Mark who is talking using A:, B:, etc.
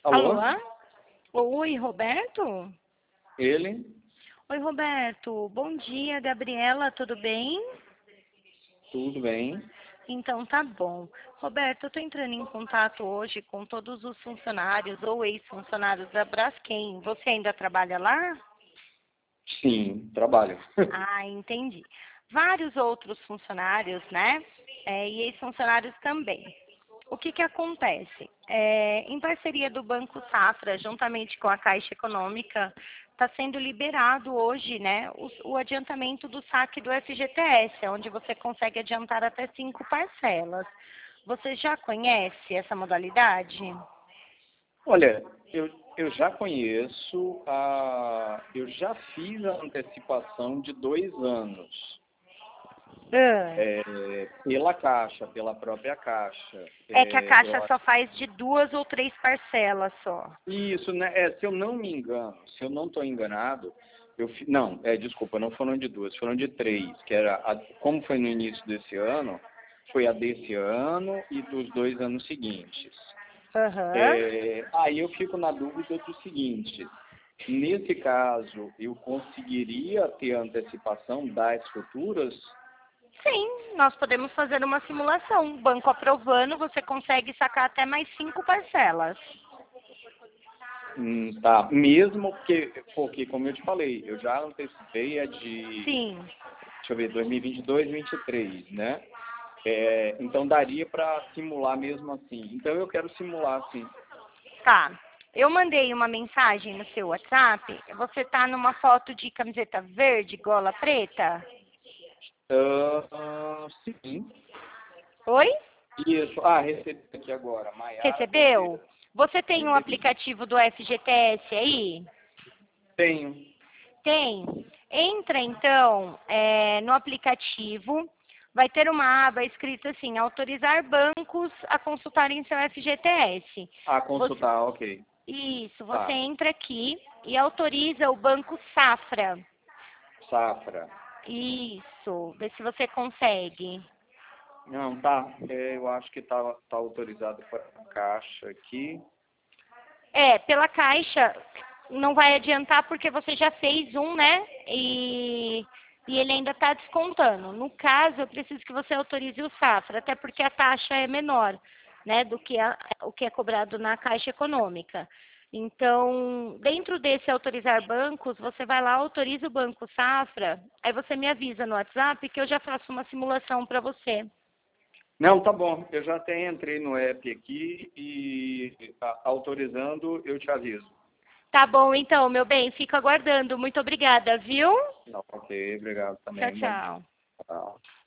A: Alô?
B: Alô? Oi, Roberto?
A: Ele?
B: Oi, Roberto. Bom dia, Gabriela, tudo bem?
A: Tudo bem?
B: Então tá bom. Roberto, eu tô entrando em contato hoje com todos os funcionários ou ex-funcionários da Braskem. Você ainda trabalha lá?
A: Sim, trabalho.
B: Ah, entendi. Vários outros funcionários, né? E ex-funcionários também. O que que acontece? Em parceria do Banco Safra, juntamente com a Caixa Econômica, está sendo liberado hoje, né, o adiantamento do saque do FGTS, onde você consegue adiantar até 5 parcelas. Você já conhece essa modalidade?
A: Olha, eu já conheço, eu já fiz a antecipação de 2 anos
B: Ah.
A: pela Caixa, pela própria Caixa.
B: É que a Caixa só faz de 2 ou 3 parcelas só.
A: Isso, né? Se eu não me engano, se eu não estou enganado, não, desculpa, não foram de 2, foram de 3, que era, como foi no início desse ano, foi a desse ano e dos 2 anos seguintes.
B: Aham.
A: Aí eu fico na dúvida do seguinte: nesse caso, eu conseguiria ter antecipação das futuras?
B: Sim, nós podemos fazer uma simulação. O banco aprovando, você consegue sacar até mais 5 parcelas.
A: Tá. Mesmo porque, como eu te falei, eu já antecipei a de,
B: Sim.
A: deixa eu ver, 2022, 2023, né? Então daria para simular mesmo assim. Então eu quero simular sim.
B: Tá. Eu mandei uma mensagem no seu WhatsApp. Você tá numa foto de camiseta verde, gola preta?
A: Sim.
B: Oi?
A: Isso. Recebi aqui agora. Maiara
B: Recebeu?
A: Cordeiro.
B: Você tem o
A: Recebi.
B: aplicativo do FGTS aí?
A: Tenho.
B: Tem. Entra então no aplicativo, vai ter uma aba escrita assim, autorizar bancos a consultarem seu FGTS. Você,
A: Consultar, ok.
B: isso, você
A: Tá.
B: entra aqui e autoriza o Banco Safra.
A: Safra.
B: Isso, vê se você consegue.
A: Não, tá. Eu acho que tá autorizado para a Caixa aqui.
B: Pela Caixa não vai adiantar porque você já fez um, né? E ele ainda está descontando. No caso, eu preciso que você autorize o Safra, até porque a taxa é menor, né, do que o que é cobrado na Caixa Econômica. Então, dentro desse autorizar bancos, você vai lá, autoriza o Banco Safra, aí você me avisa no WhatsApp que eu já faço uma simulação para você.
A: Não, tá bom. Eu já até entrei no app aqui e autorizando, eu te aviso.
B: Tá bom, então, meu bem, fico aguardando. Muito obrigada, viu?
A: Não, ok, obrigado
B: Tchau,
A: também. Bom dia.
B: tchau.
A: Tchau.